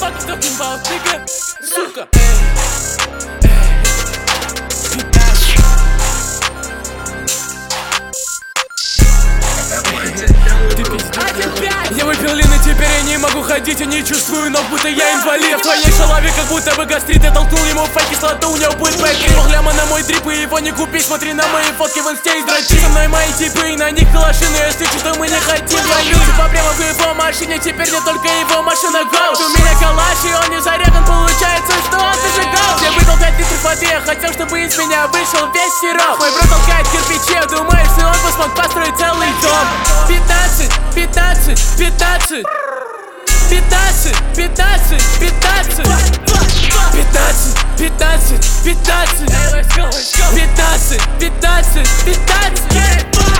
fuck you talking about, nigga? Сука. Я выпил лин, и теперь я не могу ходить, я не чувствую ног, будто я инвалид. В твоей голове как будто бы гастрит, я толкнул ему фейк, кислота, у него будет бэкгрид. Полгляма на мой дрип, и его не купить, смотри на мои фотки в инсте и дрочи. Со мной мои типы, и на них калаши, но если что, мы не хотим. Я лью типа прямо в его машине, теперь не только его машина гоут. У меня калаш, и он не зареган, получается, что он зажигал. Я выдал 5 литров воды, я хотел, чтобы из меня вышел весь сироп. Мой брат толкает кирпичи, я думаю, что он бы смог построить целый дом. 15, 15, 15 15, 15, 15 15, 15, 15 15, 15, 15